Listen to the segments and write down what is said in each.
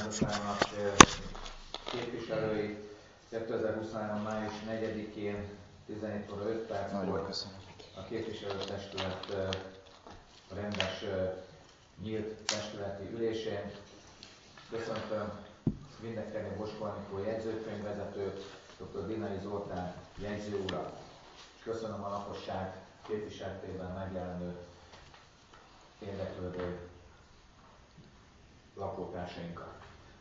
Bizottságnak képviselői 2023. május 4-én 17 óra 5 perckor a képviselőtestület rendes nyílt testületi ülésén. Köszöntöm Vindekerné Boskó Anikó jegyzőkönyvvezető, dr. Dinai Zoltán jegyző urat. Köszönöm a lakosság képviseletében megjelenő érdeklődő lakótársainkat.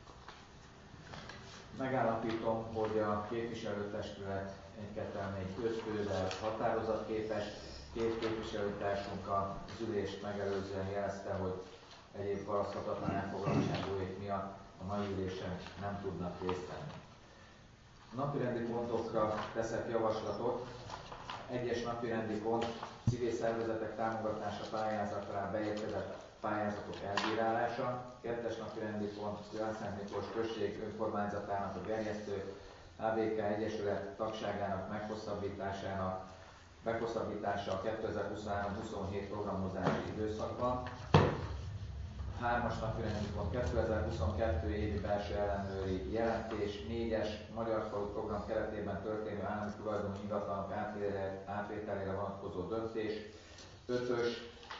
Megállapítom, hogy a képviselőtestület 1-2-4-5 fővel határozatképes. Két képviselőtársunk az ülést megelőzően jelezte, hogy egyéb halaszthatatlan elfoglaltságúék miatt a mai ülésen nem tudnak részt venni. A napirendi pontokra teszek javaslatot. Egyes napirendi pont: civil szervezetek támogatása pályázatra beérkezett pályázatok elbírálása. Kettes napirendi pont: Jászák Miklós község önkormányzatának a gerjesztő HBK Egyesület tagságának meghosszabbítása a 2023-27 programozási időszakban. Hármas napirendi pont: 2022 évi belső ellenőri jelentés. 4-es Magyar Falu program keretében történő állami tulajdonú ingatlanok átvételére vonatkozó döntés. 5-ös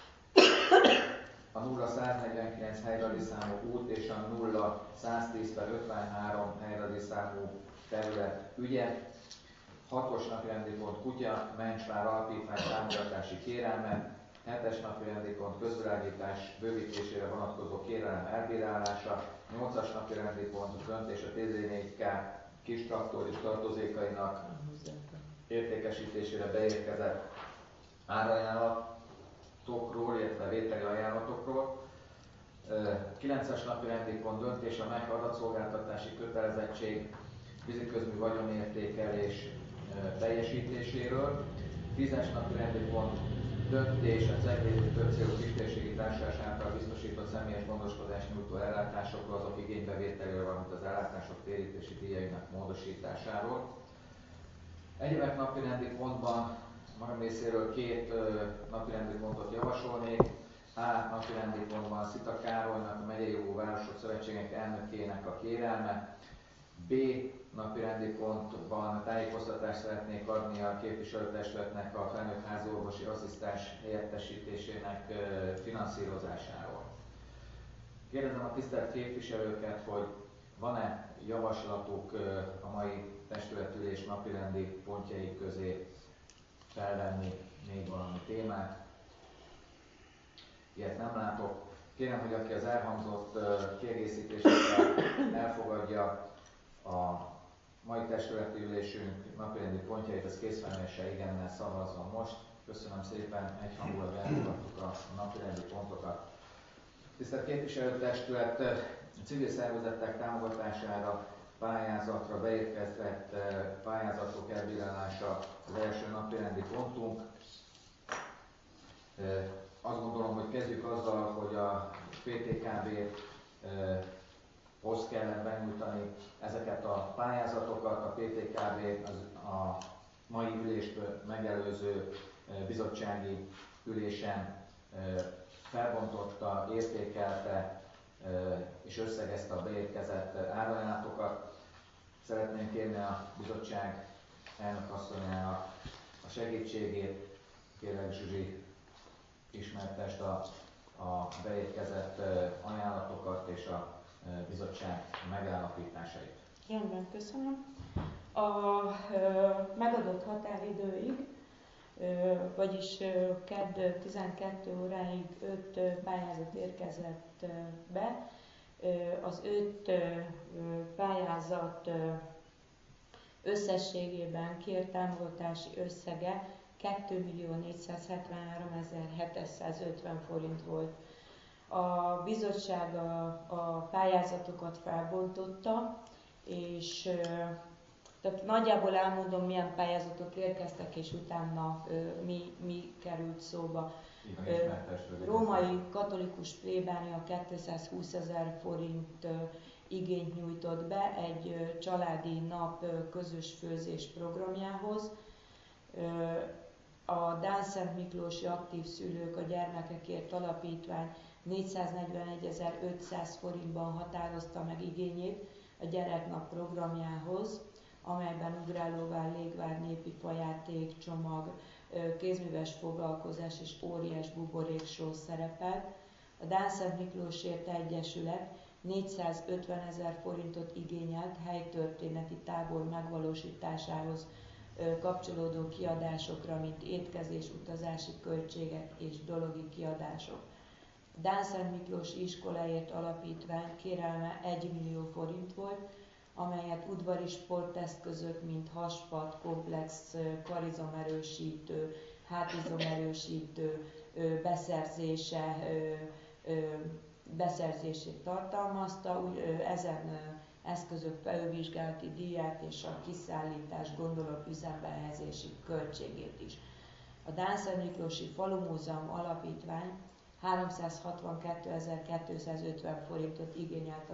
a 0149 helyradi számú út és a 0110/53 helyradi számú terület ügye. 6-os napirendi pont Kutya Mencsvár Alapítvány támogatási kérelme. 7-es napirendi pont közvilágítás bővítésére vonatkozó kérelem elbírálása. 8-as napirendi pont döntés a TZ4K kis traktor és tartozékainak értékesítésére beérkezett árajánlatokról, illetve vételi ajánlatokról. 9-es napirendi pont döntés a MEK adatszolgáltatási kötelezettség víziközmű vagyonértékelés teljesítéséről. 10-es napirendi pont döntés az egész többcélú kistérségi társaság által biztosított személyes gondoskodást nyújtó ellátásokról, azok igénybevételéről, valamint az ellátások térítési díjainak módosításáról. Egyebek napirendi pontban magam részéről két napirendi pontot javasolnék. A napirendi pontban Szita Károlynak, a Megyei Jogú Városok Szövetségének elnökének a kérelme. B napirendi pontban tájékoztatást szeretnék adni a képviselőtestületnek a felnőtt háziorvosi asszisztens helyettesítésének finanszírozásáról. Kérdezem a tisztelt képviselőket, hogy van-e javaslatuk a mai testületülés napirendi pontjai közé felvenni még valami témát. Ilyet nem látok. Kérem, hogy aki az elhangzott kiegészítéseket elfogadja a mai testületi ülésünk napirendi pontjait, az készfelméssel igennel szavazzon most. Köszönöm szépen, egyhangulag elfogadtuk a napirendi pontokat. Tisztelt képviselőtestület, civil szervezetek támogatására pályázatra beérkezett pályázatok elbírálása az első napirendi pontunk. Azt gondolom, hogy kezdjük azzal, hogy a PTKB-hoz kellett benyújtani ezeket a pályázatokat. A PTKB a mai ülést megelőző bizottsági ülésen felbontotta, értékelte és összegezte a beérkezett árajánlatokat. Szeretném kérni a bizottság elnökasszonyának a segítségét. Kérlek, Zsuzsi, ismertesd a beérkezett ajánlatokat és a bizottság megállapításait. Rendben, köszönöm. A megadott határidőig, vagyis kedd 12 óráig 5 pályázat érkezett be. Az 5 pályázat összességében kért támogatási összege 2.473.750 forint volt. A bizottság a pályázatokat felbontotta, és tehát nagyjából elmondom, milyen pályázatok érkeztek, és utána mi került szóba. Római Katolikus Plébánia 220 000 forint igényt nyújtott be egy családi nap közös főzés programjához. A Dán Szent Miklósi Aktív Szülők a Gyermekekért Alapítvány 441.500 forintban határozta meg igényét a gyereknap programjához, amelyben ugrálóvár, légvár, népi fajáték, csomag, kézműves foglalkozás és óriás buborékshow szerepelt. A Dánszent Miklósért Egyesület 450.000 forintot igényelt helytörténeti tábor megvalósításához kapcsolódó kiadásokra, mint étkezés, utazási költségek és dologi kiadások. A Dánszent Miklósi Iskolaért Alapítvány kérelme 1 millió forint volt, amelyet udvari sporteszközök, mint haspad, komplex, karizomerősítő, hátizomerősítő beszerzését tartalmazta, ezen eszközök felülvizsgálati díját és a kiszállítás gondolom üzembe helyezési költségét is. A Dánszent Miklósi Falumúzeum Alapítvány 362.250 forintot igényelt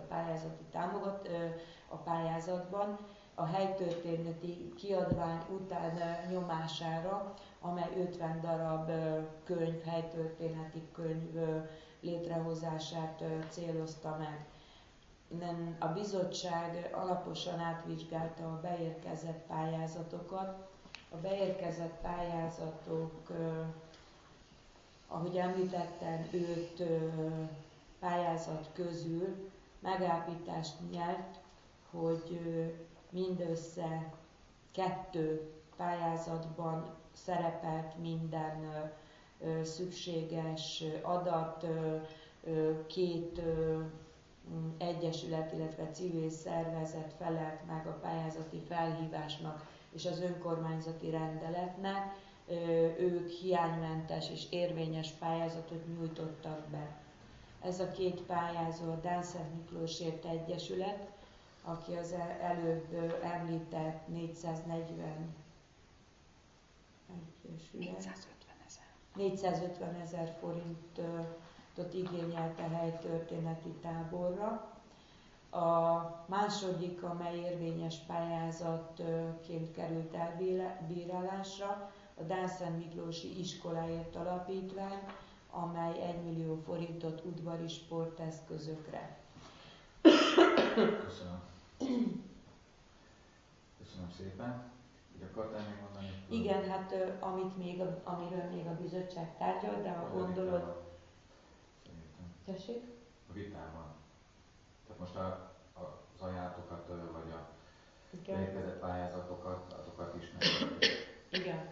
a pályázatban a helytörténeti kiadvány után nyomására, amely 50 darab helytörténeti könyv létrehozását célozta meg. A bizottság alaposan átvizsgálta a beérkezett pályázatokat. A beérkezett pályázatok, ahogy említettem, 5 pályázat közül megállapítást nyert, hogy mindössze 2 pályázatban szerepelt minden szükséges adat, 2 egyesület, illetve civil szervezet felelt meg a pályázati felhívásnak és az önkormányzati rendeletnek. Ők hiánymentes és érvényes pályázatot nyújtottak be. Ez a 2 pályázó a Dánszent Miklósért Egyesület, aki az előbb említett 450.000 forintot igényelt a helytörténeti táborra. A második, amely érvényes pályázatként került elbírálásra, a Dánszent Miklósi Iskolaért Alapítvány, amely 1 millió forintot udvari sporteszközökre. Köszönöm. Köszönöm szépen. Így akartál még mondani? Igen, hát amiről még a bizottság tárgyal, de ha gondolod... Tessék? A vitában. Tehát most az ajánlatokat, vagy a beérkezett pályázatokat, azokat is meg. Igen.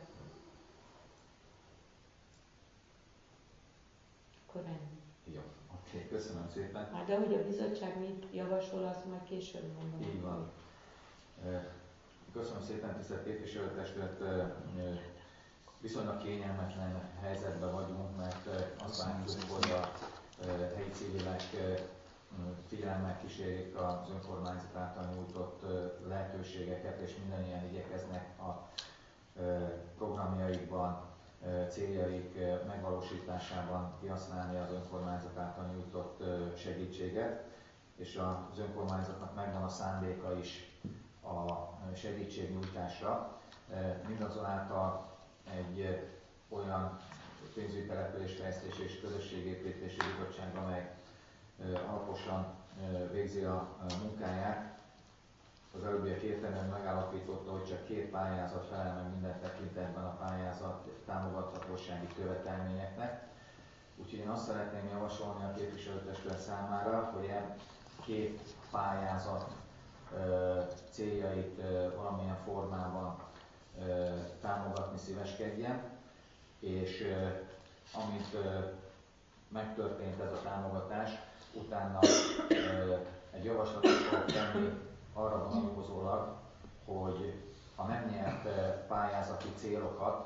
Akkor ennyi. Jó, oké, köszönöm szépen. Hát de hogy a bizottság mit javasol, azt majd később mondom. Így van. Köszönöm szépen, tisztelt képviselőtestület. Viszonylag kényelmetlen helyzetben vagyunk, mert azt várjuk, hogy a helyi civilek figyelemmel kísérik az önkormányzat által nyújtott lehetőségeket, és mindannyian igyekeznek a programjaikban, céljaik megvalósításában kihasználni az önkormányzat által nyújtott segítséget, és az önkormányzatnak megvan a szándéka is a segítségnyújtásra. Mindazonáltal egy olyan pénzügyi településfejlesztés és közösségépítési bizottság, amely alaposan végzi a munkáját, az előbbiek értelemben megállapította, hogy csak 2 pályázat felel meg minden tekintetben a pályázat támogathatósági követelményeknek. Úgyhogy én azt szeretném javasolni a képviselőtestület számára, hogy 2 pályázat céljait valamilyen formában támogatni szíveskedjen, és amint megtörtént ez a támogatás, utána egy javaslatot fogok tenni arra vonatkozólag, hogy a megnyert pályázati célokat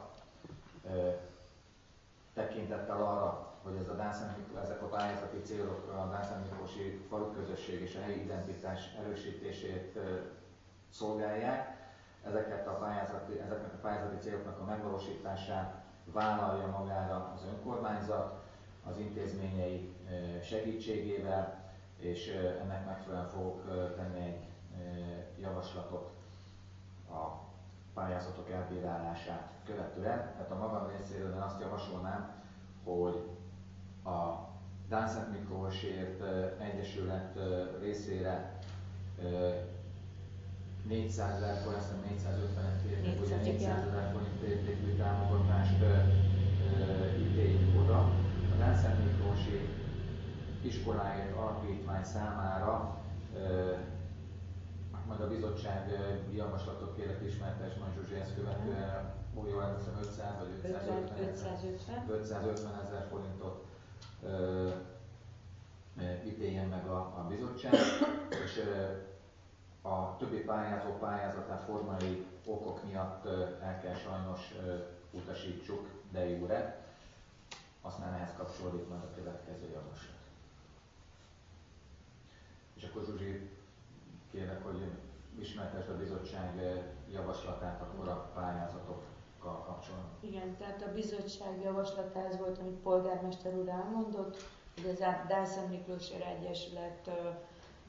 tekintettel arra, hogy ezek a pályázati célok a Dánszent Miklósi faluközösség és a helyi identitás erősítését szolgálják, ezeknek a pályázati céloknak a megvalósítását vállalja magára az önkormányzat az intézményei segítségével, és ennek megfelelően fogok tenni egy javaslatot a pályázatok elbírálását követően. Tehát a magam részéről én azt javasolnám, hogy a Dánszent Miklósért Egyesület részére 400 000 forint, azt hiszem 450-et kértek, ugye 400 000 forint értékű támogatást ítéljük oda. A Dánszent Miklósi Iskoláért Alapítvány számára majd a bizottság javaslatot kérek ismertes Nagy Zsuzsi, ezt követően, úgy jól emlékszem, 500 vagy 550 000 forintot ítéljen meg a bizottság, és a többi pályázó pályázatát formai okok miatt el kell sajnos utasítsuk de jure. Aztán ehhez kapcsolódik majd a következő javaslat. És akkor Zsuzsi, kérlek, hogy ismertesd a bizottság javaslatát akkor a pályázatokkal kapcsolatban. Igen, tehát a bizottság javaslatához volt, amit polgármester úr elmondott, hogy az Dánszent Miklósért Egyesületnek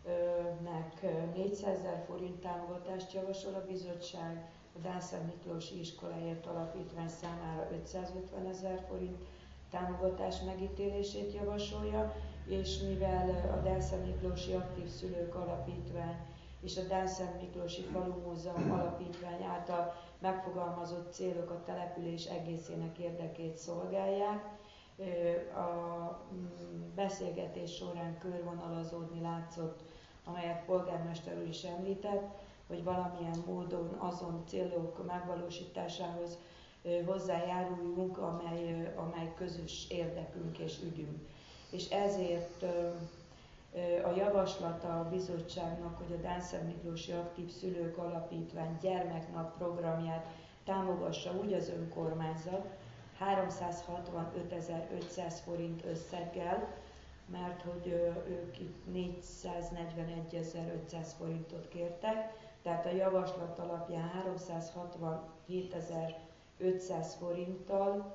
400 000 forint támogatást javasol a bizottság, a Dánszent Miklósi Iskoláért Alapítvány számára 550 000 forint támogatás megítélését javasolja, és mivel a Dánszent Miklósi Aktív Szülők Alapítvány és a Dánszent Miklósi Falumúzeum Alapítvány által megfogalmazott célok a település egészének érdekét szolgálják, a beszélgetés során körvonalazódni látszott, amelyet polgármester úr is említett, hogy valamilyen módon azon célok megvalósításához hozzájáruljunk, amely közös érdekünk és ügyünk. És ezért a javaslata a bizottságnak, hogy a Dánszent Miklósi Aktív Szülők Alapítvány gyermeknap programját támogassa úgy az önkormányzat 365 500 forint összeggel, mert hogy ők itt 441 500 forintot kértek, tehát a javaslat alapján 367 500 forinttal,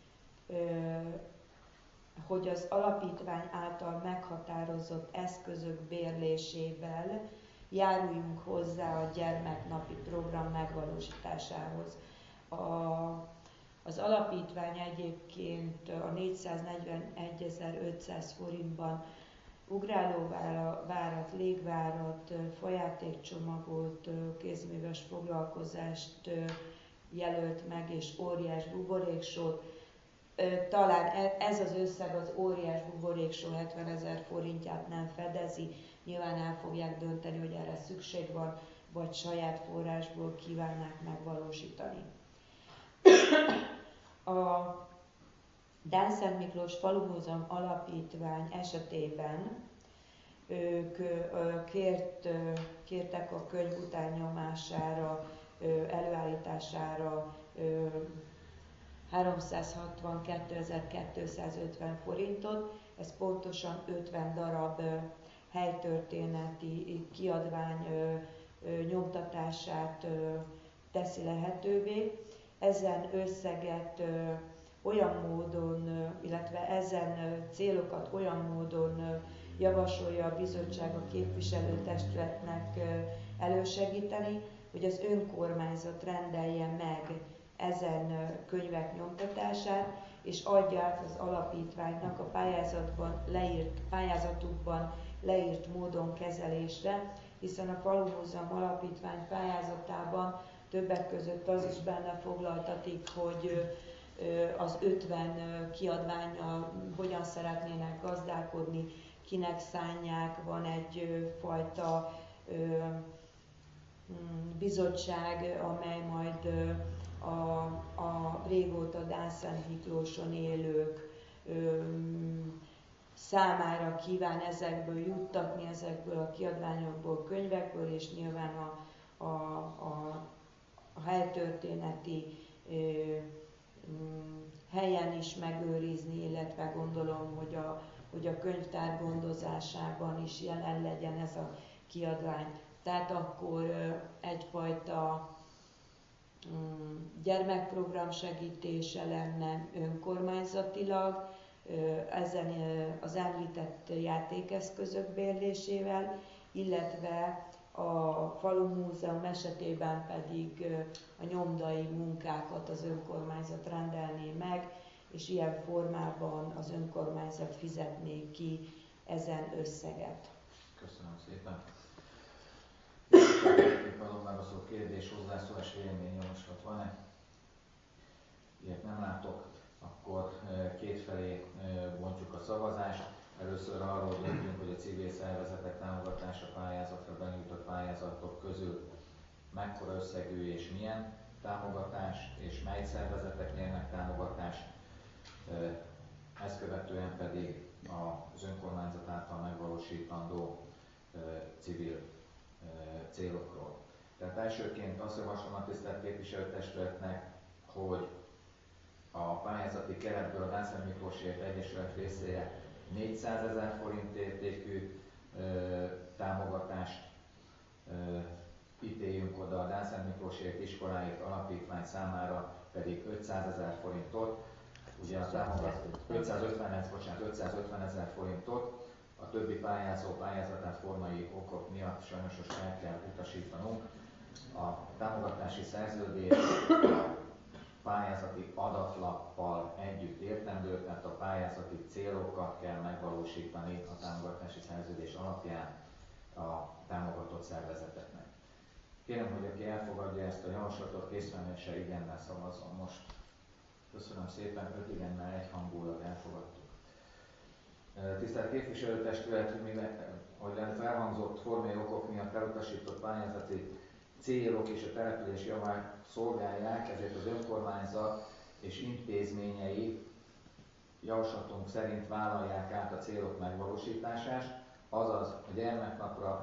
hogy az alapítvány által meghatározott eszközök bérlésével járuljunk hozzá a gyermeknapi program megvalósításához. Az alapítvány egyébként a 441 500 forintban ugrálóvárat, légvárat, fajátékcsomagot, kézműves foglalkozást jelölt meg, és óriás buboréksót. Talán ez az összeg az óriás buboréksó 70 000 forintját nem fedezi, nyilván el fogják dönteni, hogy erre szükség van, vagy saját forrásból kívánnák megvalósítani. A Dánszent Miklós Falumúzeum Alapítvány esetében ők kértek a könyv utányomására, előállítására 362 250 forintot, ez pontosan 50 darab helytörténeti kiadvány nyomtatását teszi lehetővé. Ezen összeget olyan módon, illetve ezen célokat olyan módon javasolja a bizottság a képviselőtestületnek elősegíteni, hogy az önkormányzat rendelje meg ezen könyvek nyomtatását, és adja át az alapítványnak a pályázatukban leírt módon kezelésre, hiszen a Falumúzeum Alapítvány pályázatában többek között az is benne foglaltatik, hogy az 50 kiadvánnyal hogyan szeretnének gazdálkodni, kinek szánják, van egyfajta bizottság, amely majd a régóta Dánszent Miklóson élők számára kíván ezekből juttatni, ezekből a kiadványokból, könyvekből, és nyilván a helytörténeti helyen is megőrizni, illetve gondolom, hogy a könyvtár gondozásában is jelen legyen ez a kiadvány. Tehát akkor egyfajta gyermekprogram segítése lenne önkormányzatilag, ezen az említett játékeszközök bérlésével, illetve a Falumúzeum esetében pedig a nyomdai munkákat az önkormányzat rendelné meg, és ilyen formában az önkormányzat fizetné ki ezen összeget. Köszönöm szépen. Adom meg a szót, kérdés, hozzászólás, véleményjavaslat van-e? Ilyet nem látok, akkor kétfelé bontjuk a szavazást. Először arról döntünk, hogy a civil szervezetek támogatása pályázatra benyújtott pályázatok közül mekkora összegű és milyen támogatás, és mely szervezetek nyernek támogatást. Ezt követően pedig az önkormányzat által megvalósítandó civil célokról. Tehát elsőként azt javaslom a tisztelt képviselőtestületnek, hogy a pályázati keretből a Dászló Miklósért Egyesület részére 400 000 forint értékű támogatást ítéljünk oda, a Dászló Miklósért Iskoláért Alapítvány számára pedig 500 000 forintot, ugye a támogatás 550 000 forintot, a többi pályázó pályázatát formai okok miatt sajnos most el kell utasítanunk. A támogatási szerződés pályázati adatlappal együtt értendő, tehát a pályázati célokat kell megvalósítani a támogatási szerződés alapján a támogatott szervezeteknek. Kérem, hogy aki elfogadja ezt a javaslatot, készfenése igennel szavazzon most. Köszönöm szépen, 5 igennel egyhangulag elfogadtuk. Tisztelt képviselőtestület, hogy elhangzott formai okok miatt elutasított pályázati célok és a település javát szolgálják, ezért az önkormányzat és intézményei javaslatunk szerint vállalják át a célok megvalósítását, azaz a gyermeknapra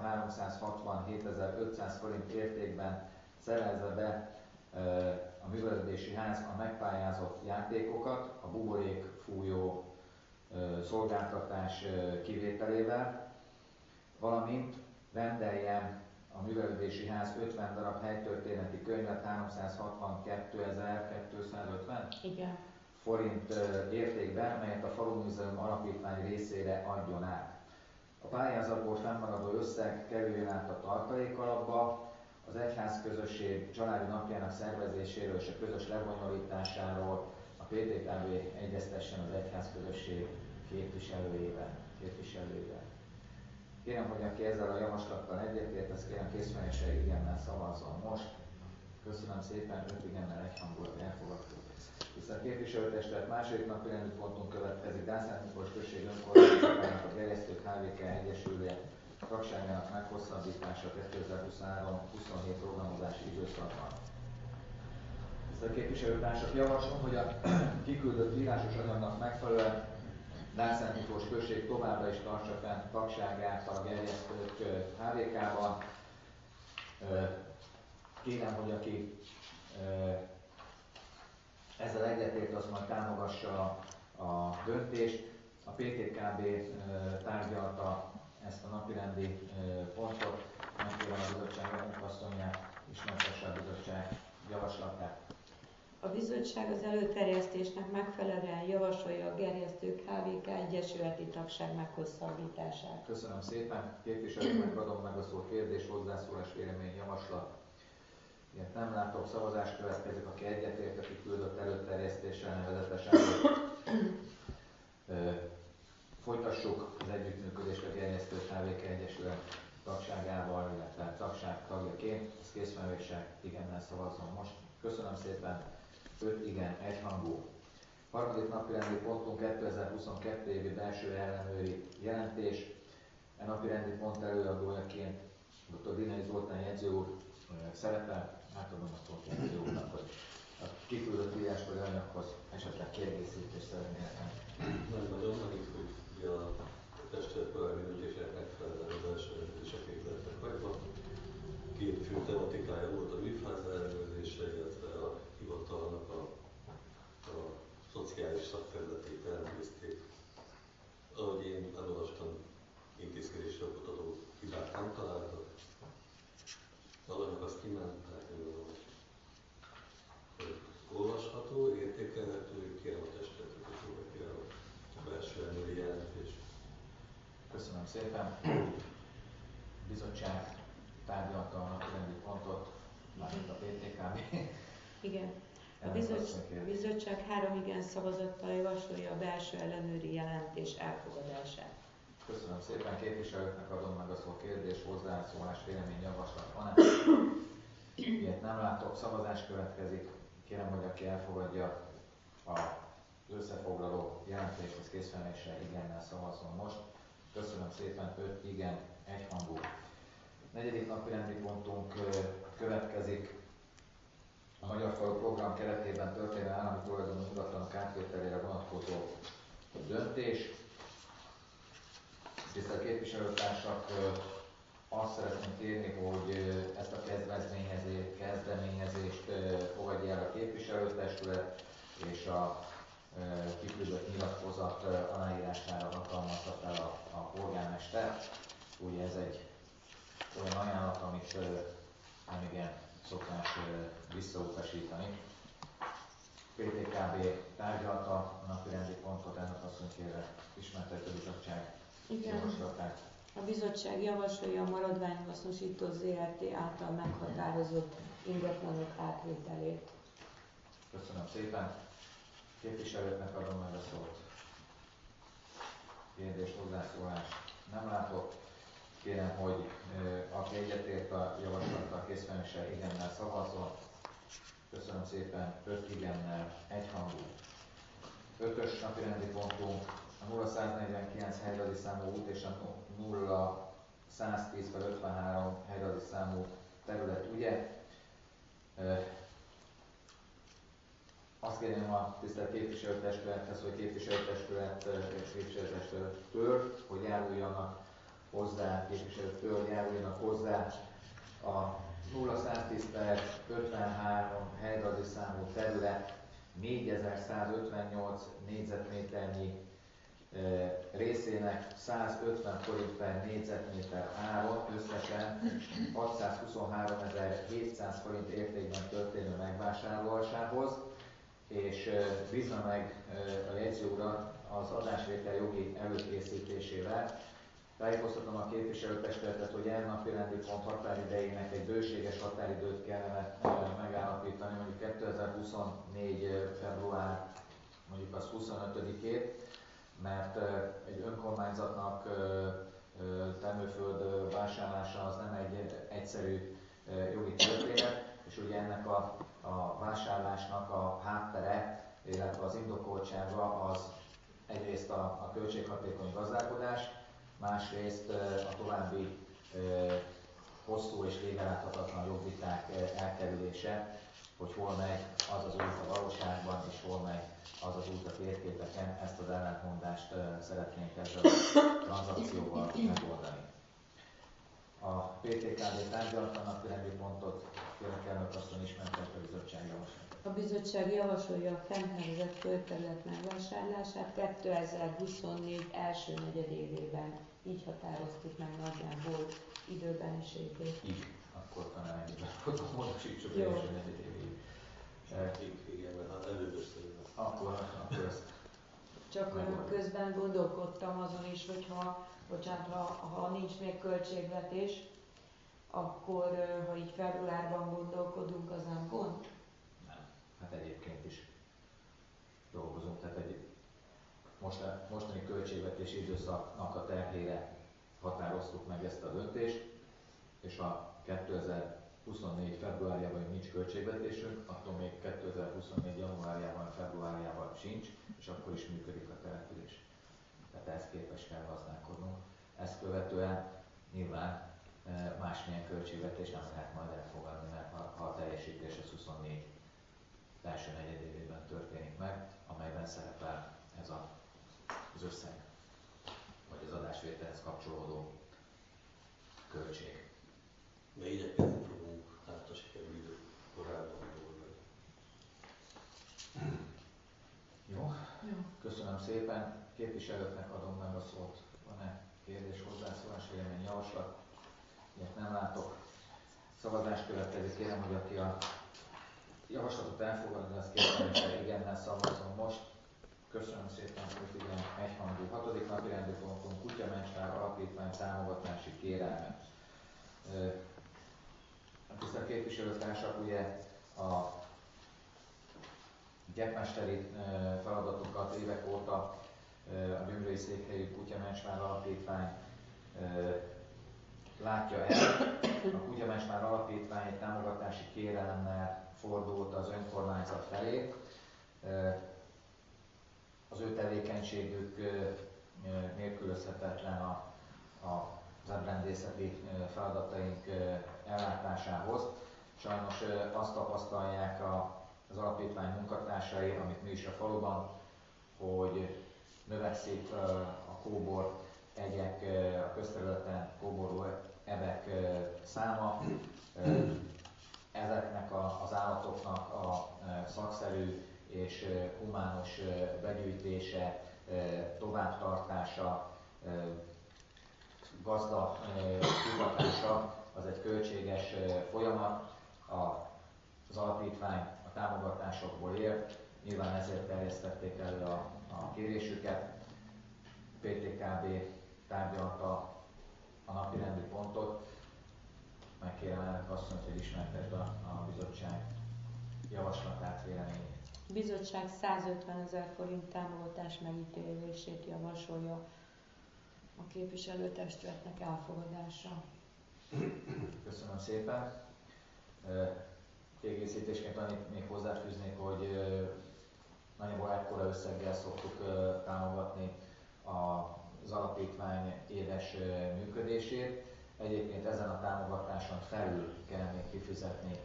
367.500 forint értékben szerezze be a művelődési ház a megpályázott játékokat a buborékfújó szolgáltatás kivételével, valamint rendeljen a művelődési ház 50 darab helytörténeti könyvet 362.250 forint értékben, melyet a Falumúzeum Alapítvány részére adjon át. A pályázatból fennmaradó összeg kerüljön át a tartalékalapba, az egyházközösség családi napjának szervezéséről és a közös lebonyolításáról a PTKB egyeztessen az egyházközösség képviselőjével. Kérem, hogy aki ezzel a javaslattal egyetért, ezt kérem készfenése igennel szavazzon most. Köszönöm szépen, 5 igennel egyhangulag elfogadtuk. Tisztelt képviselőtestület, második napi rendi pontunk következik. Dászló Miklós község önkormányzatának a Gerjesztők HVK Egyesület tagságának meghosszabbítása 2023-27 programozási időszakban. Tisztelt képviselőtársak, javaslom, hogy a kiküldött írásos anyagnak megfelelően Dászló Miklós község továbbra is tartsa fenn tagságát a Gerjesztők HVK-ban. Kérem, hogy aki ezzel egyetért, az majd támogassa a döntést. A PTKB tárgyalta ezt a napirendi pontot, megkérem a bizottság munkasszonyát, ismertesse a bizottság javaslatát. A bizottság az előterjesztésnek megfelelően javasolja a Gerjesztők HVK Egyesületi tagság meghosszabbítását. Köszönöm szépen. Képviselőknek adom meg a szót, kérdés, hozzászólás, vélemény, javaslat. Ilyet nem látok, szavazás következik, aki egyetért, aki küldött előterjesztéssel nevezetesen. Folytassuk az együttműködést a Gerjesztők HVK Egyesület tagságával, illetve tagság tagjaként. Ez készfenéssel igennel szavazzon most. Köszönöm szépen, 5 igen, egyhangú. Harmadik napirendi pontunk 2022 évi belső ellenőri jelentés. A napirendi pont előadójaként dr. Dinei Zoltán jegyző úr szerepel. Átadom a szót jegyző úrnak, hogy a kiküldött írásbeli anyaghoz esetleg kiegészítést szeretnének. Nagyon annyit, hogy ugye a testület korábbi döntésének megfelelően az első döntések lettek hagyva. Két fő tematikája volt a műfáza ellenőrzése, illetve a hivatalnak a szociális szakterületét ellenőrizték. Ahogy én elolvastam, intézkedésre kutató hibát nem találtak. Valamik azt kívánták, hogy olvasható, értékelhető, kérem a testületet, hogy fogják el a belső ellenőri jelentést. Köszönöm szépen. A bizottság tárgyalta a napirendi pontot, mármint a PTKB. Igen. A bizottság 3 igen szavazattal javasolja a belső ellenőri jelentés elfogadását. Köszönöm szépen, képviselőknek adom meg a szó, kérdés, hozzászólás, vélemény, javaslat van-e? Ilyet nem látok, szavazás következik. Kérem, hogy aki elfogadja az összefoglaló jelentéshez készfelemeléssel igennel szavazzon most. Köszönöm szépen, 5 igen, egyhangú. Negyedik napi rendi pontunk következik. A Magyar Falu program keretében történő állami tulajdonú ingatlanok átvételére vonatkozó döntés. Tisztelt képviselőtársak, azt szeretném kérni, hogy ezt a kezdeményezést fogadja el a képviselőtestület, és a kiküldött nyilatkozat aláírására hatalmazza fel a polgármester. Ugye ez egy olyan ajánlat, amit nem igen szokás visszautasítani. PTKB tárgyalta a napirendi pontot, ennek asszony kérve ismertette a bizottság javaslatát. A bizottság javasolja a maradványhasznosító ZRT által meghatározott ingatlanok átvételét. Köszönöm szépen. Képviselőknek adom meg a szót. Kérdés, hozzászólás nem látok. Kérem, hogy aki egyetért a javaslattal készfelemeléssel igennel szavazzon. Köszönöm szépen, 5 igennel, egyhangú. 5-ös napirendi pontunk a 0149 helyradi számú út és a 0110/53 helyradi számú terület ügye. Azt kérném a tisztelt képviselőtestülethez, hogy képviselőtestülettől, hogy járuljanak hozzá, képviselőtől járuljanak hozzá a 0110/53 helyradi számú terület 4158 négyzetméternyi részének 150 forint per négyzetméter áron összesen 623.700 forint értékben történő megvásárlásához, és bízna meg a jegyző urat az adásvétel jogi előkészítésével. Tájékoztatom a képviselőtestületet, hogy ilyen napirendi pont határidejének egy bőséges határidőt kellene megállapítani, mondjuk 2024. február, mondjuk az 25-ét, mert egy önkormányzatnak termőföld vásárlása az nem egy egyszerű jogi történet, és ugye ennek a vásárlásnak a háttere, illetve az indokoltsága az egyrészt a költséghatékony gazdálkodás, másrészt a további hosszú és végeláthatatlan jogviták elkerülése, hogy hol megy az az út a valóságban, és hol megy az az út a térképeken. Ezt az ellentmondást szeretnénk ezzel a tranzakcióval megoldani. A PTKB tárgyalta a napirendi pontot, kérlek elnök asszony ismertette a bizottság javaslatát. A bizottság javasolja a fent nevezett földterület megvásárlását 2024 első negyedévében. Így határoztuk meg nagyjából időbeniségét. Így, akkor talán ennyiben módosítsuk első negyedévéig. Igen, mert hát előbb Akkor ezt csak közben gondolkodtam azon is, hogyha ha nincs még költségvetés, akkor ha így februárban gondolkodunk, az nem gond? nem. Hát egyébként is dolgozunk, tehát egy mostani költségvetési időszaknak a terhére határoztuk meg ezt a döntést, és a 2024. februárjában nincs költségvetésünk, attól még 2024. januárjában, februárjában sincs, és akkor is működik a település. Tehát ehhez képes kell gazdálkodnunk. Ezt követően nyilván másmilyen költségvetés nem lehet majd elfogadni, mert ha a teljesítés az 24 első negyedévében történik meg, amelyben szerepel ez az összeg, vagy az adásvételhez kapcsolódó költség. De igyekezni fogunk, hát a sikerül korábban dolgozni. Jó? Köszönöm szépen. Képviselőknek adom meg a szót. Van-e kérdés, hozzászólás, vélemény, javaslat? Ilyet nem látok. Szavazás következik. Kérem, hogy aki a javaslatot elfogadni, azt kérem, hogy igennel szavazzon most. Köszönöm szépen, hogy igen, egyhangú. 6. napi rendi pontunk Kutyamencsvár Alapítvány támogatási kérelme. Tisztelt képviselőtársak, ugye a gyepmesteri feladatokat évek óta a Gyömrői székhelyű Kutyamencsvár Alapítvány látja el. A Kutyamencsvár Alapítvány egy támogatási kérelemmel fordult az önkormányzat felé. Az ő tevékenységük nélkülözhetetlen az embrendészeti feladataink ellátásához. Sajnos azt tapasztalják az alapítvány munkatársai, amit mi is a faluban, hogy növekszik a kóbor egyek, a közterületen kóboroló ebek száma. Ezeknek az állatoknak a szakszerű és humánus begyűjtése, továbbtartása, gazda kutatása az egy költséges folyamat. Az alapítvány a támogatásokból él, nyilván ezért terjesztették elő a kérésüket. PTKB tárgyalta a napirendi pontot. Megkérem elnök asszonyt, hogy ismertesd a bizottság javaslatát, véleményét. A bizottság 150 000 forint támogatás megítélését javasolja a képviselőtestületnek elfogadása. Köszönöm szépen. Kiegészítésként annyit még hozzáfűznék, hogy nagyjából ekkora összeggel szoktuk támogatni az alapítvány éves működését. Egyébként ezen a támogatáson felül kell még kifizetni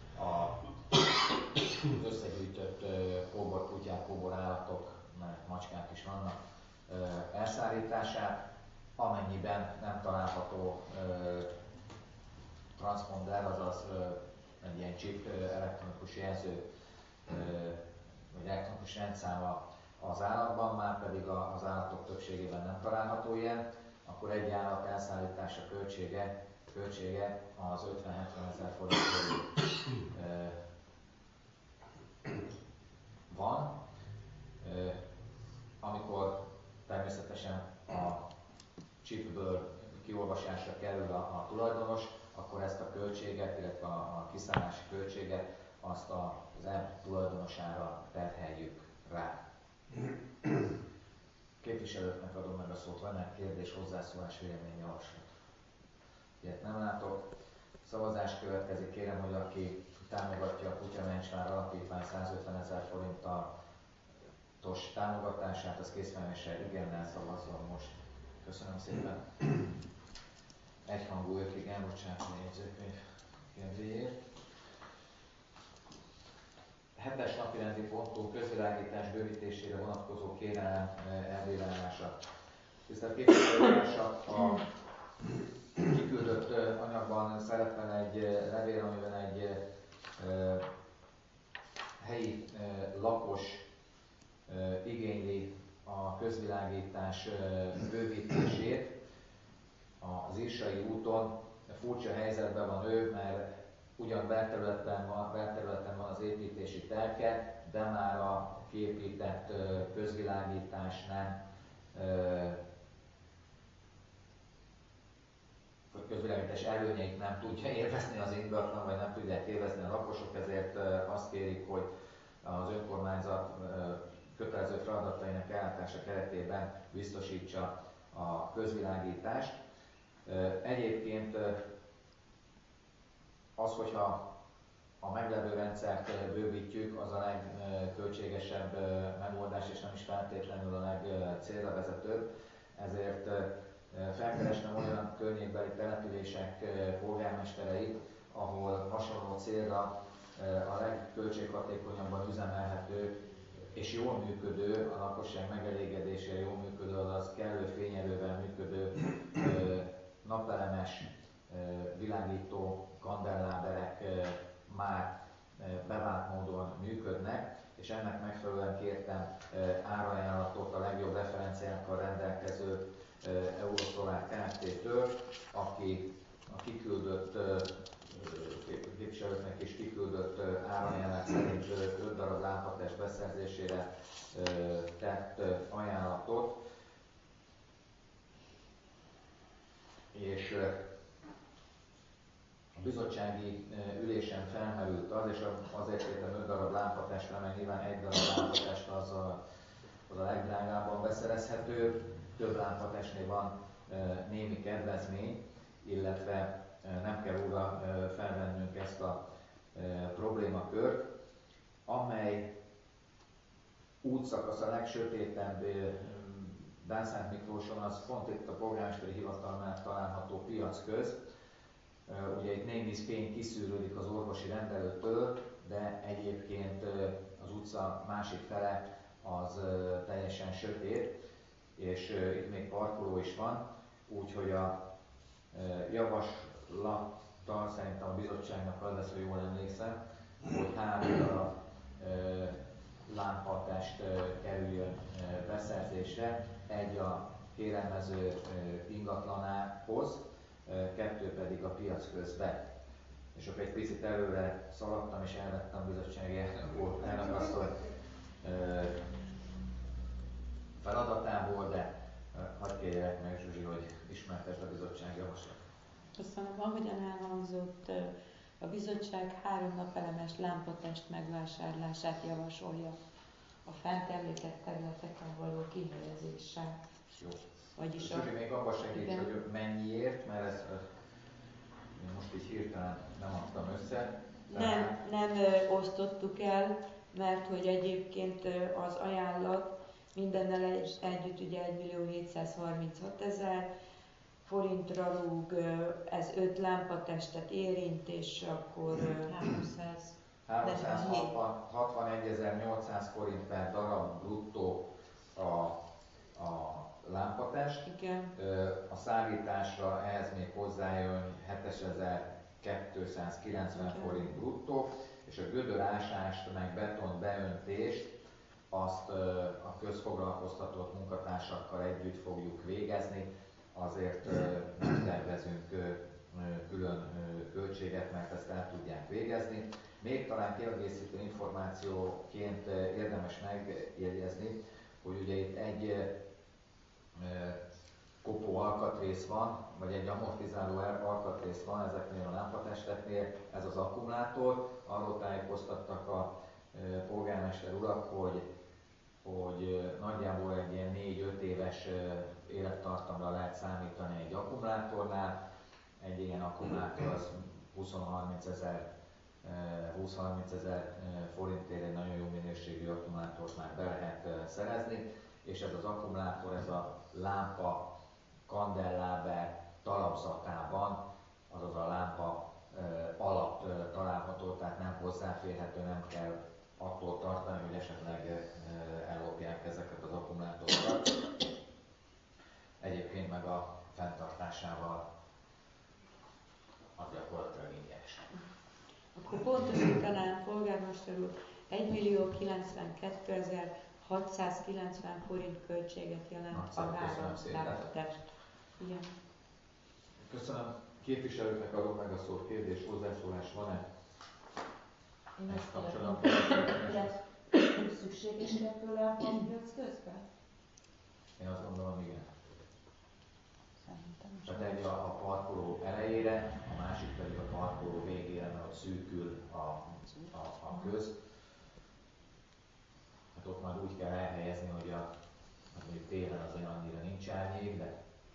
az összegyűjtött kóborkutyák, kóborállatok, mert macskák is vannak, elszállítását, amennyiben nem található transponder, azaz egy ilyen chip, elektronikus jelző vagy elektronikus rendszáma az állatban, már pedig az állatok többségében nem található ilyen, akkor egy állat elszállítása költsége az 50-70 000 forint van. Amikor természetesen a chipből kiolvasásra kerül a tulajdonos, akkor ezt a költséget, illetve a kiszállási költséget azt az app tulajdonosára terheljük rá. Képviselőknek adom meg a szót, van-e kérdés, hozzászólás, vélemény, javaslat? Ilyet nem látok. Szavazás következik, kérem, hogy aki támogatja a Kutyamencsvár Alapítvány 150 000 forintos támogatását, az készfelméssel igennel szavazzon most. Köszönöm szépen. Egyhangú 5 igen, bocsánat, a jegyzőkönyv kedvéért. 7-es napirendi pontunk közvilágítás bővítésére vonatkozó kérelem elbírálása. Tisztelt képviselőtársak, a kiküldött anyagban szerepel egy levél, amiben egy helyi lakos igényli a közvilágítás bővítését. Az Irsai úton furcsa helyzetben van ő, mert ugyan belterületen van az építési telke, de már a kiépített közvilágítás nem közvilágítás előnyeit nem tudja élvezni az ingatlan, vagy nem tudják élvezni a lakosok, ezért azt kérik, hogy az önkormányzat kötelező feladatainak ellátása keretében biztosítsa a közvilágítást. Egyébként az, hogyha a meglevő rendszert bővítjük, az a legköltségesebb megoldás, és nem is feltétlenül a legcélra vezetőbb. Ezért felkerestem olyan környékbeli települések polgármestereit, ahol hasonló célra a legköltséghatékonyabban üzemelhető és jól működő, a lakosság megelégedésére jól működő, azaz kellő fényerővel működő napelemes világító kandelláberek már bevált módon működnek, és ennek megfelelően kértem árajánlatot a legjobb referenciákkal rendelkező Eurosolar Kft-től, aki a kiküldött képviselőknek is kiküldött árajánlat szerint 5 darab lámpatest beszerzésére tett ajánlatot, és A bizottsági ülésen felmerült az, és azért kértem 5 darab lámpatestre, mert nyilván egy darab lámpatest az a legdrágábban beszerezhető. Több lámpatestnél van némi kedvezmény, illetve nem kell újra felvennünk ezt a problémakört, amely útszakasz a legsötétebb Bánszent Miklóson, az pont itt a polgármesteri hivatalnál található piac köz. Ugye itt némi fény kiszűrődik az orvosi rendelőtől, de egyébként az utca másik fele az teljesen sötét, és itt még parkoló is van, úgyhogy a javaslattal szerintem a bizottságnak az lesz, hogy jól emlékszem, hogy 3 darab lámpatest kerüljön beszerzésre, egy a kérelmező ingatlanához, 2 pedig a piac közbe. És akkor egy picit előre szaladtam és elvettem a bizottsági elnökasszony feladatából, de hadd kérjelek meg, Zsuzsi, hogy ismertesd a bizottság javaslat. Köszönöm, ahogyan elhangzott, a bizottság 3 napelemes lámpatest megvásárlását javasolja a fent említett területeken való kihelyezéssel. Jó. Vagyis Zsuzsi, még abban segíts, hogy mennyiért, mert ezt én most így hirtelen nem adtam össze. Nem osztottuk el, mert hogy egyébként az ajánlat mindennel együtt ugye 1.736.000 forintra rúg, ez 5 lámpatestet érint, és akkor 361.800 forint per darab bruttó a lámpatest. Igen. A szállításra ehhez még hozzájön 7.290 forint bruttó, és a gödörásást meg beton beöntést azt a közfoglalkoztatott munkatársakkal együtt fogjuk végezni, azért nem tervezünk külön költséget, mert ezt el tudják végezni. Még talán kiegészítő információként érdemes megjegyezni, hogy ugye itt egy kopó alkatrész van, vagy egy amortizáló alkatrész van ezeknél a lámpatesteknél, ez az akkumulátor. Arról tájékoztattak a polgármester urak, hogy nagyjából egy ilyen 4-5 éves élettartamra lehet számítani egy akkumulátornál. Egy ilyen akkumulátor az 20-30 ezer forintért egy nagyon jó minőségű akkumulátort már be lehet szerezni, és ez az akkumulátor, ez a lámpa kandelláber talapzatában, azaz a lámpa alatt található, tehát nem hozzáférhető, nem kell attól tartani, hogy esetleg ellopják ezeket az akkumulátorokat. Egyébként meg a fenntartásával az gyakorlatilag ingyenes. Akkor pontosítanám, polgármester úr, 1.092.690 forint költséget jelent a 3 lámpatest. Igen. Köszönöm. Képviselőknek adom meg a szót. Kérdés, hozzászólás van-e? Én ezt szeretném, szükséges 2 lámpapiac közben? Én azt gondolom, igen. Szerintem is. Tehát egy a parkoló elejére, a másik pedig a parkoló végére, mert ott szűkül a köz. Hát ott már úgy kell elhelyezni, hogy mondjuk télen azért annyira nincs árnyék, de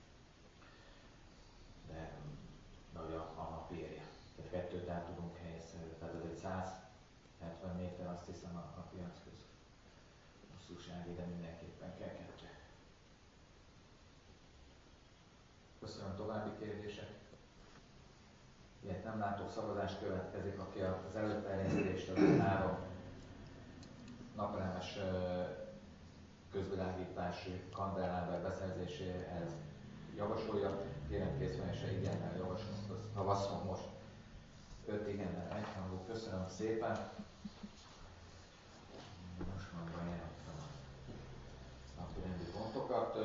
hogy a napi érje. Tehát 2-t el tudunk helyezni, tehát ez egy 170 méter, azt hiszem a piac köz hosszúsági, de mindenképpen kell 2. Köszönöm, további kérdések. Ilyet nem látok, szavazás következik, aki az előterjesztésre 3 napelemes közvilágítási kandelláber beszerzéséhez javasolja. Kérem készfelejse igennel javaslunk, szavazzon most. 5 igennel egyhangú. Köszönöm szépen. Most már bejelentem a napirendi pontokat.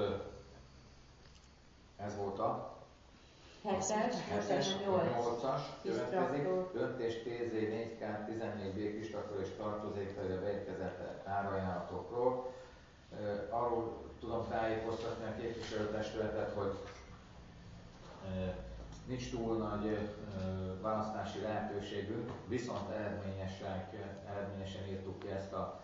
Ez volt a 7-es, 8-as következik. Döntés TZ 4K 14B kistraktor és tartozékfelére beérkezett árajánlatokról. Arról tudom tájékoztatni a képviselőtestületet, hogy nincs túl nagy választási lehetőségünk, viszont eredményesen írtuk ki ezt a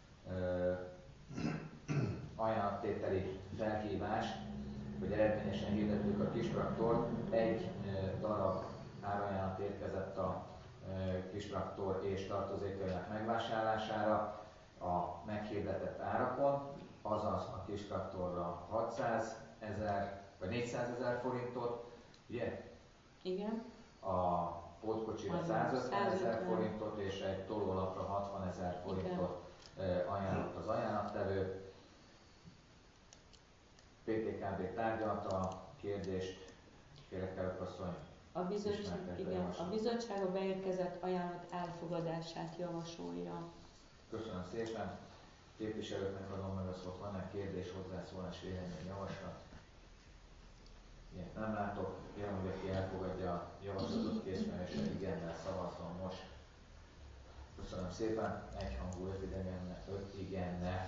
ajánlattételi felhívást, hogy eredményesen hirdettük a kis traktort. Egy darab árajánlat érkezett a kis traktor és tartozékainak megvásárlására a meghirdetett árakon, azaz a kis traktorra 600 000 vagy 400 000 forintot, ugye? Igen. A pótkocsira 150 000 forintot és egy tolólapra 60 000 forintot ajánlott az ajánlattevő. PTKB tárgyalta a kérdést, kérlek elkasszony. A bizottság a beérkezett ajánlat elfogadását javasolja. Köszönöm szépen. Képviselőknek adom meg a szót, van-e kérdés, hozzászólás, vélemény, javaslat? Ilyet nem látok. Kérem, hogy aki elfogadja a javaslatot, készfelesen igennel szavazzon most. Köszönöm szépen. Egyhangú 5 igennel.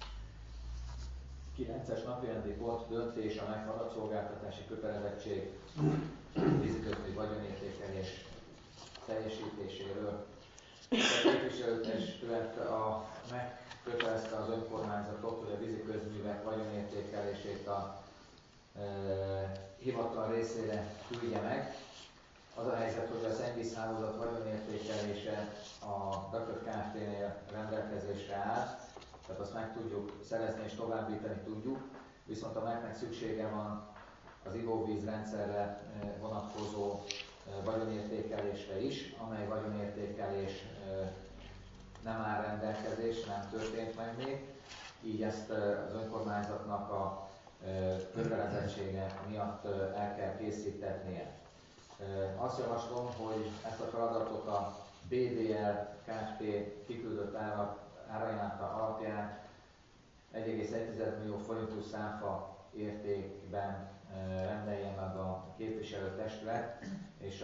9-es napirendi pont, döntés a megmaradt szolgáltatási kötelezettség víziközmű vagyonértékelés teljesítéséről. A képviselőtestület megkötelezte az önkormányzatot, hogy a víziközművek vagyonértékelését a hivatal részére küldje meg. Az a helyzet, hogy a szennyvízhálózat vagyonértékelése a Dököt Kft-nél rendelkezésre áll, tehát azt meg tudjuk szerezni és továbbítani tudjuk, viszont a MEK-nek szüksége van az ivóvízrendszerre vonatkozó vagyonértékelésre is, amely vagyonértékelés nem áll rendelkezés, nem történt meg még, így ezt az önkormányzatnak a kötelezettsége miatt el kell készítetnie. Azt javaslom, hogy ezt a feladatot a BDL Kft. Kiküldött árajánlata alapján 1,1 millió forintos számfa értékben rendelje meg a képviselőtestület, és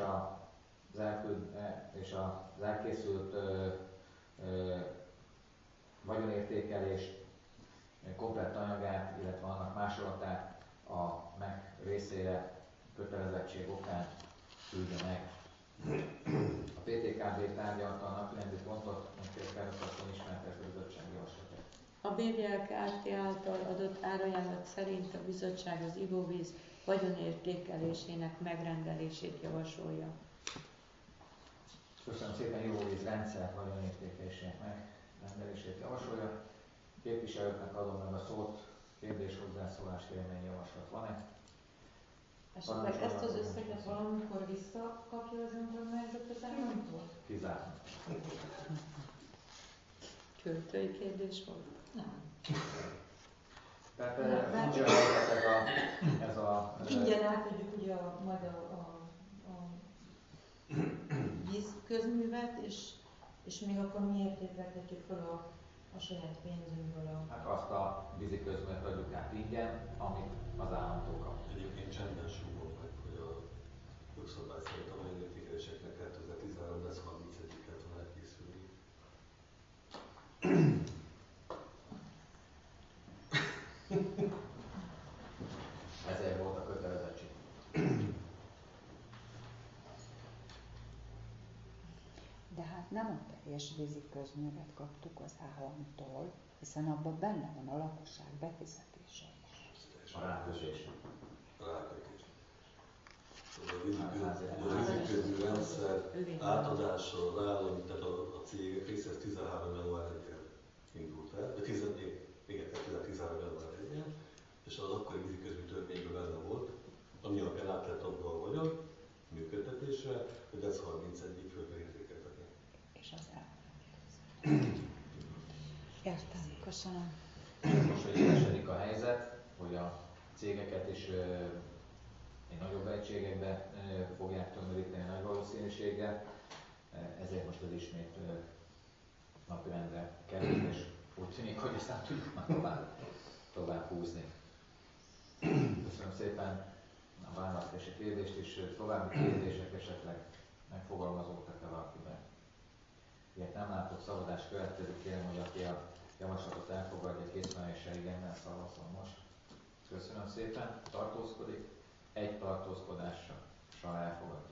az elkészült vagyonértékelés komplett anyagát, illetve annak másolatát a MEK részére kötelezettség okán küldje meg. A PTKB tárgyalta a napirendi pontot, megkérdezik asszony ismertető bizottság javaslatát. A BDL Kft. Által adott árajánlat szerint a bizottság az ivóvíz vagyonértékelésének megrendelését javasolja. Köszönöm szépen, ivóvíz rendszer vagyonértékelésének megrendelését javasolja. Képviselőknek adom meg a szót, kérdés, hozzászólás, vélemény, javaslat van-e? Esetleg ezt az összeget valamikor visszakapja az önkormányzat az államtól? Kizárni. Költői kérdés volt? Nem. Tehát furcsa helyzet ez a... Ingyen átadjuk ugye majd a vízközművet, és még akkor mi értékeltetjük fel a saját pénzünkből Hát azt a víziközművet adjuk át ingyen, amit az államtól kap. Egyébként csendben súgom meg, hogy a jogszabály szerint a vagyonértékeléseknek 2013 lesz 31-et van elkészülni. Ezért volt a kötelezettség. De hát nem a teljes víziközművet kaptuk az államtól, hiszen abban benne van a lakosság befizetése is. A rákötés. Rákötés. A víziközmű rendszer átadása az állami, tehát a cégek része 13. január 1-en indult el, de 13. január 1-en, és az akkori víziközmű törvényben benne volt, ami alapján át lehet adva a vagyon működtetésre, hogy ez 31-ig föl kell értékeltetni. És az állam. Értem, köszönöm. Most, hogy élesedik a helyzet, hogy a cégeket is egy nagyobb egységekbe fogják tömöríteni nagy valószínűséggel, ezért most az ismét napirendre kerül, és úgy tűnik, hogy ezt nem tudjuk már tovább húzni. Köszönöm szépen a választási kérdést, és további kérdések esetleg megfogalmazódtak-e valakiben. Ilyet nem látok, szavazás következik, kérem, hogy aki a javaslatot elfogadja, készmenéssel igennel szavazzon most. Köszönöm szépen, tartózkodik, egy tartózkodással tartózkodással elfogadtuk.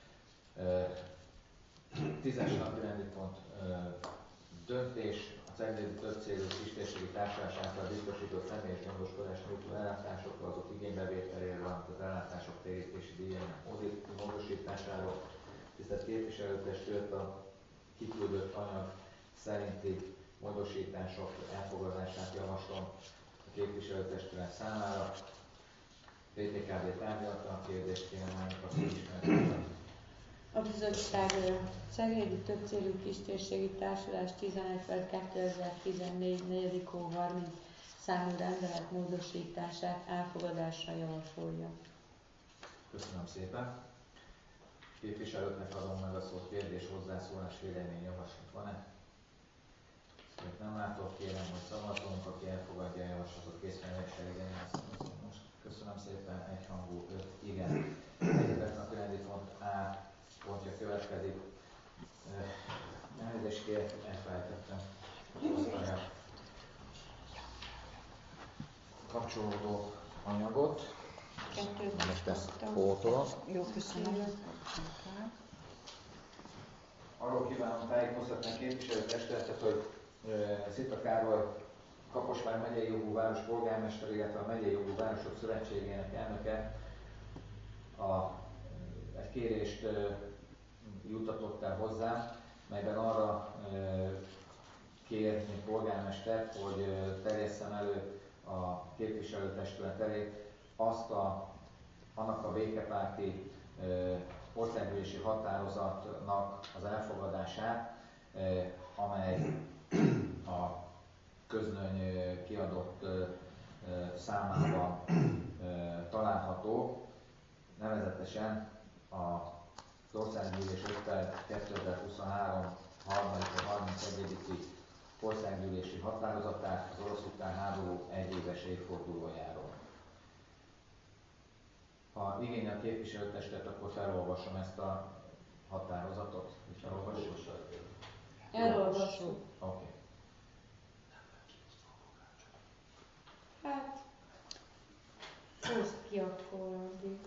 10-es napi rendi pont döntés a ceglédi többcélú kistérségi társulás által biztosított személyes gondoskodás nyújtó ellátásokról, azok igénybevételéről, valamint az ellátások térítési díjának módosításáról. Tisztelt képviselőtestület, a kiküldött anyag szerinti módosítások elfogadását javaslom a képviselőtestület számára. PTKB tárgyalta a kérdést, kérem a ismertetni. A bizottság Ceglédi Többcélú Kistérségi Társulás 11/2014 4. hó 30 számú rendelet módosítását elfogadásra javasolja. Köszönöm szépen. Képviselőknek adom meg a szót, kérdés, hozzászólás, vélemény, javaslat van-e? Még nem látok, kérem, hogy szavazzunk, aki elfogadja a javaslatot, készfeleléssel igen. Most köszönöm szépen, egyhangú 5 igen. Egyetek napi rendi pont A pontja következik. Elnézést kérek, elfelejtettem a kapcsolódó anyagot. Most ezt pótolom. Jó, köszönöm. Arról kívánom tájékoztatni a képviselőtestületet, hogy Szita Károly Kaposvár megyei jogú város polgármester, illetve a Megyei Jogú Városok Szövetségének elnöke egy kérést juttatott el hozzá, melyben arra kér, mint polgármester, hogy terjesszem elő a képviselőtestület elé annak a békepárti országgyűlési határozatnak az elfogadását, amely a közlöny kiadott számában található, nevezetesen az országgyűlés 5/2023 31. országgyűlési határozatát az orosz-ukrán háború egyéves évfordulójáról. Ha igényel a képviselőtestet, akkor felolvasom ezt a határozatot. Elolvassuk. Oké. Hát, hozd ki akkor addig.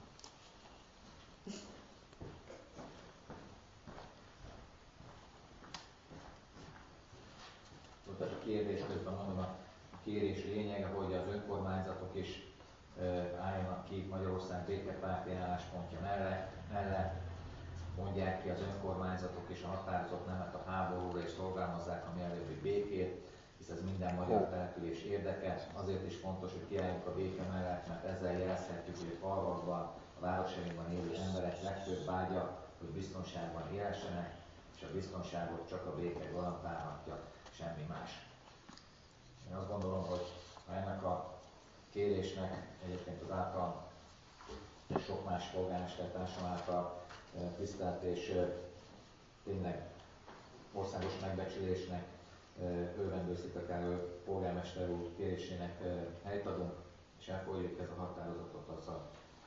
Tehát a kérdés közben mondom, a kérés lényege, hogy az önkormányzatok is álljanak ki Magyarország békepárti álláspontja mellett, mondják ki az önkormányzatok és a határozott nemet a háborúra és szorgalmazzák a mielőbbi békét, hisz ez minden magyar település érdeke. Azért is fontos, hogy kiálljunk a béke mellett, mert ezzel jelezhetjük, hogy a falvakban, a városainkban élő emberek legfőbb vágya, hogy biztonságban élhessenek, és a biztonságot csak a béke garantálhatja, semmi más. Én azt gondolom, hogy ha ennek a kérésnek egyébként az által és sok más polgármestertársam által tisztelt és tényleg országos megbecsülésnek örvendő Szita Károly polgármester úr kérésének helyt adunk, és elfogadjuk ez a határozatot, azzal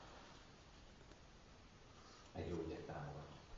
egy jó ügyet támogatjuk.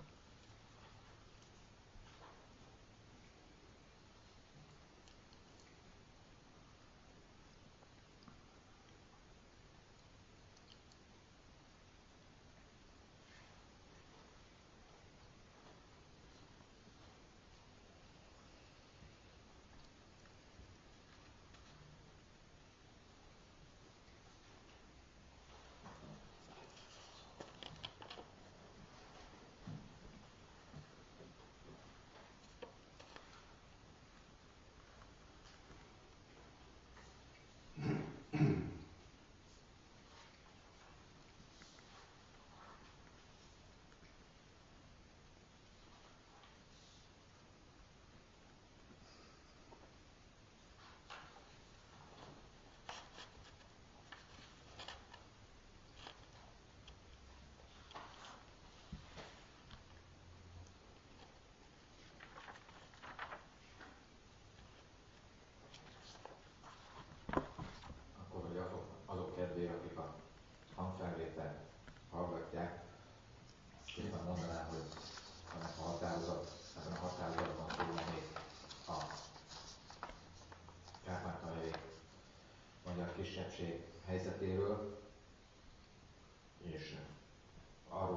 Azok kedvére, akik a hangfelvételt hallgatják, éppen mondanám, hogy ebben a határozatban szól még a kárpátaljai magyar kisebbség helyzetéről, és arról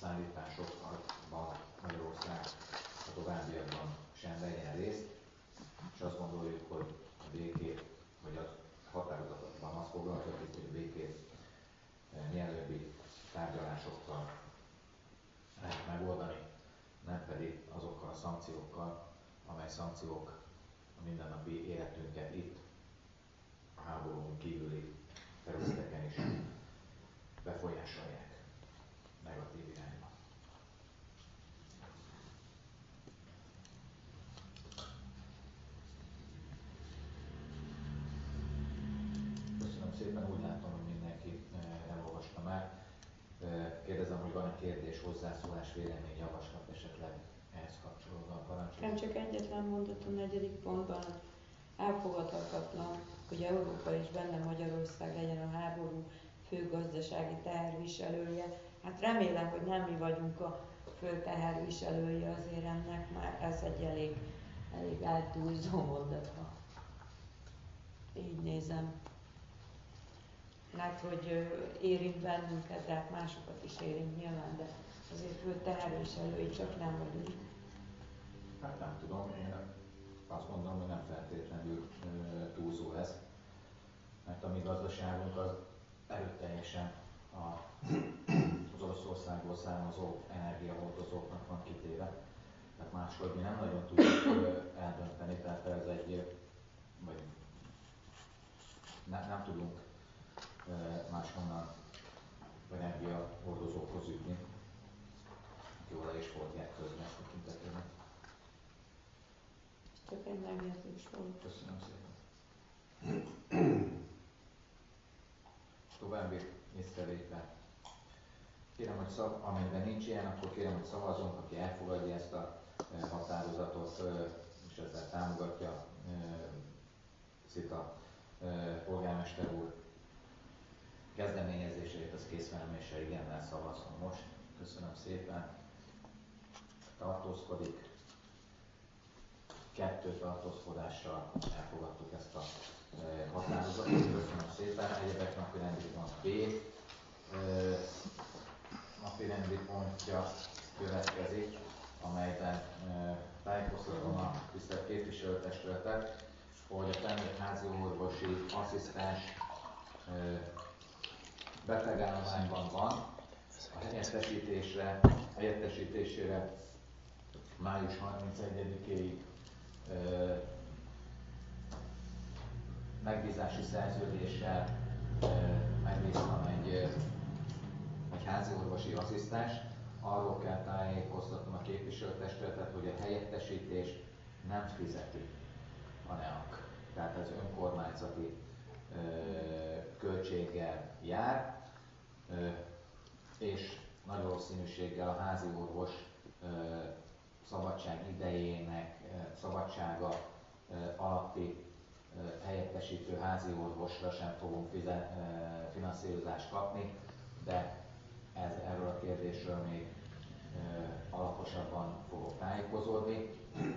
szállításokban Magyarország a továbbiakban sem vegyen részt, és azt gondoljuk, hogy a békét, vagy a határozatban azt foglalkozik, hogy a békét mielőbbi tárgyalásokkal lehet megoldani, nem pedig azokkal a szankciókkal, amely szankciók a mindennapi életünket itt, a háborún kívüli területeken is befolyásolják negatív irányba. Köszönöm szépen, úgy látom, hogy mindenki elolvasta már. Kérdezem, hogy van-e kérdés, hozzászólás, vélemény, javaslat esetleg ehhez kapcsolódóan parancsolni? Nem csak egyetlen mondat a 4. pontban, elfogadhatatlan, hogy Európa és benne Magyarország legyen a háború fő gazdasági teherviselője. Hát remélem, hogy nem mi vagyunk a fő teherviselője azért ennek, már ez egy elég eltúlzó mondat, ha így nézem. Lehet, hogy érint bennünket, de hát másokat is érint nyilván, de azért fő teherviselői csak nem vagyunk. Hát nem tudom, én azt gondolom, hogy nem feltétlenül túlzó ez, mert a mi gazdaságunk az erőteljesen az Oroszországból származó energiahordozóknak van kitéve. Tehát máshogy mi nem nagyon tudjuk eldönteni, tehát ez egy, vagy nem tudunk máshonnan energiahordozókhoz jutni, jól le is fordják közben ezt tekintetében. Csak egy megjegyzés volt. Köszönöm szépen. További észrevétel. Kérem, hogy amennyiben nincs ilyen, akkor kérem, hogy szavazunk, aki elfogadja ezt a határozatot, és ezzel támogatja Zita polgármester úr kezdeményezését, az készfeleméssel igennel szavazom most. Köszönöm szépen. Tartózkodik. 2 tartózkodással elfogadtuk ezt a határozatot. Köszönöm szépen. Egyebek napirendi pont B. Napirendi pontja következik, amelyben tájékoztatom a tisztelt képviselőtestületet, hogy a felnőtt házi orvosi asszisztens betegállományban van. A helyettesítésére május 31-ig megbízási szerződéssel megbíztam egy háziorvosi asszisztens. Arról kell tájékoztatnom a képviselőtestületet, hogy a helyettesítés nem fizeti a NEAK. Tehát ez önkormányzati költséggel jár, és nagy valószínűséggel a háziorvos szabadság idejének szabadsága alatti helyettesítő háziorvosra sem fogunk finanszírozást kapni, de erről a kérdésről még alaposabban fogok tájékozódni.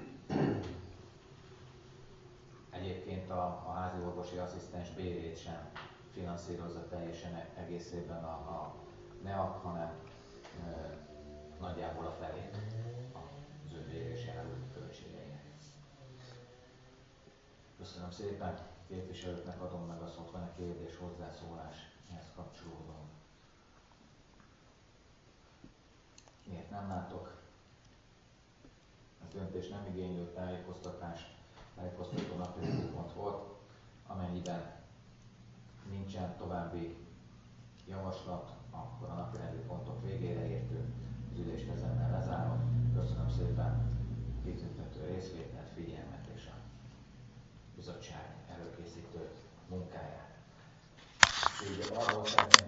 Egyébként a háziorvosi asszisztens bérét sem finanszírozza teljesen egészében a NEAK, hanem nagyjából a felét az ő bérés járó költségeinek. Köszönöm szépen, képviselőknek adom meg a szót, van-e kérdés, hozzászólás ehhez kapcsolódóan? Miért nem látok? A döntés nem igénylő tájékoztató napirendi pont volt, amennyiben nincsen további javaslat, akkor a napirendi pontok végére értünk, az ülést ezennel lezárom. Köszönöm szépen kitüntető részvételt, figyelmet és a bizottság előkészítő munkáját. Így arról szeretném